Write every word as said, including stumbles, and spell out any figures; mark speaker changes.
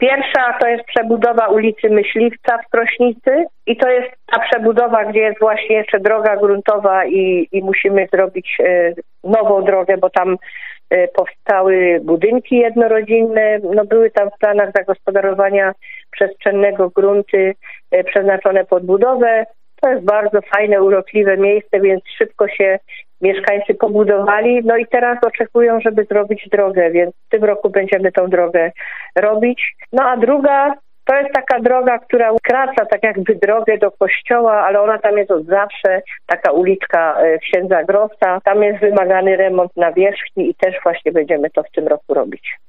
Speaker 1: Pierwsza to jest przebudowa ulicy Myśliwca w Krośnicy i to jest ta przebudowa, gdzie jest właśnie jeszcze droga gruntowa i, i musimy zrobić e, nową drogę, bo tam e, powstały budynki jednorodzinne, no były tam w planach zagospodarowania przestrzennego grunty e, przeznaczone pod budowę. To jest bardzo fajne, urokliwe miejsce, więc szybko się mieszkańcy pobudowali. No i teraz oczekują, żeby zrobić drogę, więc w tym roku będziemy tą drogę robić. No a druga to jest taka droga, która skraca tak jakby drogę do kościoła, ale ona tam jest od zawsze, taka uliczka księdza Grossa. Tam jest wymagany remont nawierzchni i też właśnie będziemy to w tym roku robić.